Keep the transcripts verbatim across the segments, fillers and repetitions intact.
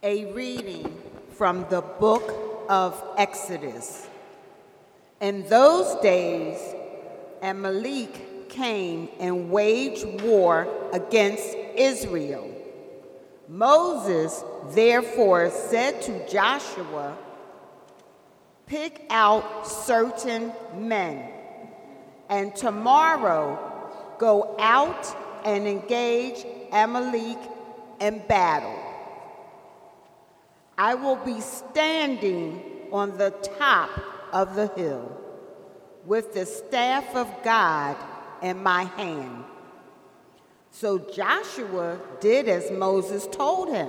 A reading from the book of Exodus. In those days, Amalek came and waged war against Israel. Moses therefore said to Joshua, "Pick out certain men, and tomorrow go out and engage Amalek in battle. I will be standing on the top of the hill with the staff of God in my hand." So Joshua did as Moses told him.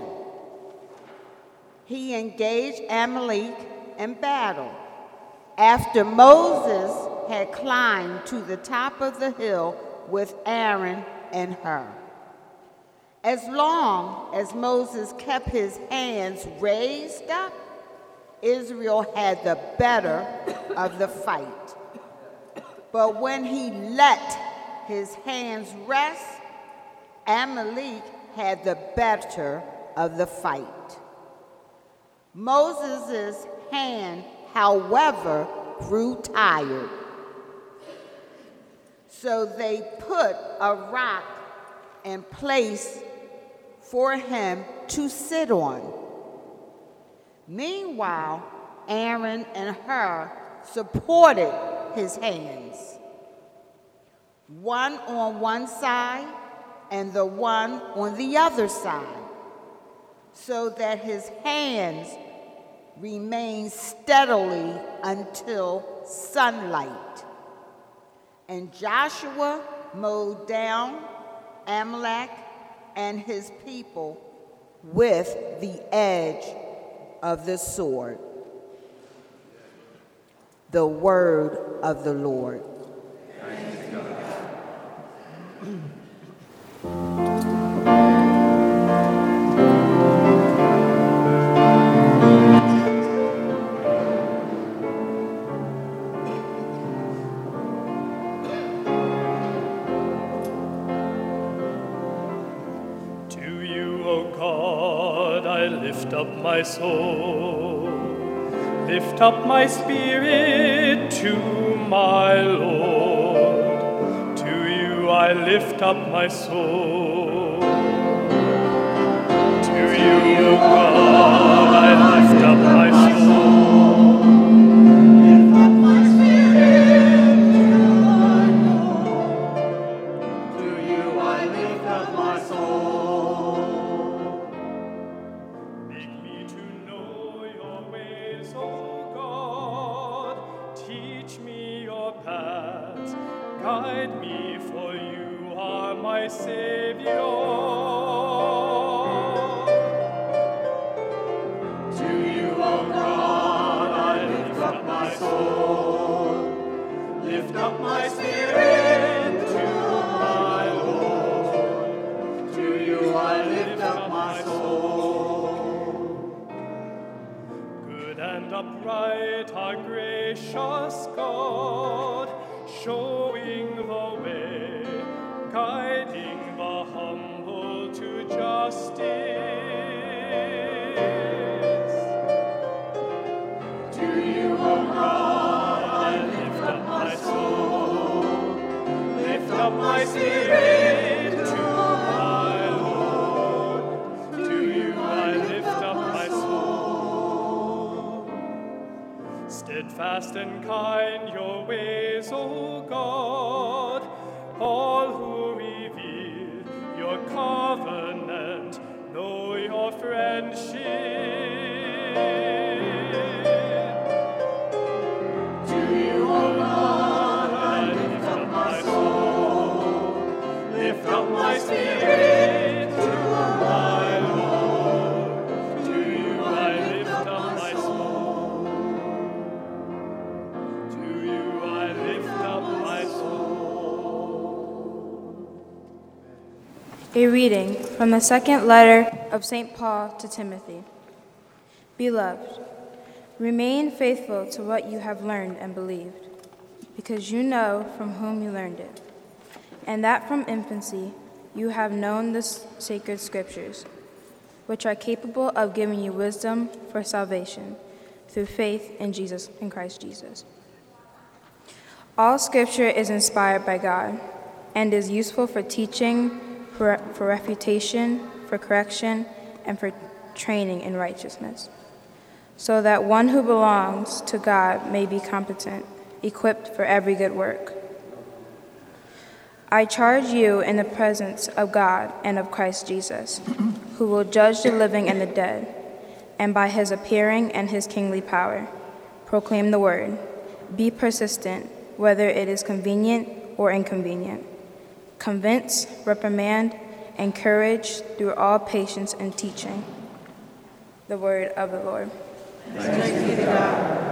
He engaged Amalek in battle. After Moses had climbed to the top of the hill with Aaron and Hur. As long as Moses kept his hands raised up, Israel had the better of the fight. But when he let his hands rest, Amalek had the better of the fight. Moses' hand, however, grew tired. So they put a rock in place for him to sit on. Meanwhile, Aaron and Hur supported his hands, one on one side and the one on the other side, so that his hands remained steadily until sunlight. And Joshua mowed down Amalek and his people with the edge of the sword. The word of the Lord. Thanks God. Lift up my soul, lift up my spirit to my Lord. To you I lift up my soul. To you, O God, I lift up my soul. Lift up my spirit to my Lord. To you I lift up my soul. Guide me, for you are my Savior. To you, O God, I lift up my soul. Lift up my spirit to my Lord. To you I lift up my soul. Good and upright, our gracious God, showing the way, guiding the humble to justice. To you, O God, I lift up my soul, lift up my spirit to my Lord. To you I lift up my soul. Steadfast and kind your ways, O God, all who reveal your covenant know your friendship. To you, O God, I lift up my soul, lift up my spirit to my Lord. To you I lift up my soul. To you I lift up my soul. A reading from the second letter of Saint Paul to Timothy. Beloved, remain faithful to what you have learned and believed, because you know from whom you learned it, and that from infancy you have known the sacred scriptures, which are capable of giving you wisdom for salvation through faith in Jesus, in Christ Jesus. All Scripture is inspired by God and is useful for teaching, for, for refutation, for correction, and for training in righteousness, so that one who belongs to God may be competent, equipped for every good work. I charge you in the presence of God and of Christ Jesus, who will judge the living and the dead, and by his appearing and his kingly power, proclaim the word. Be persistent, whether it is convenient or inconvenient. Convince, reprimand, encourage through all patience and teaching. The word of the Lord. Thanks be to God.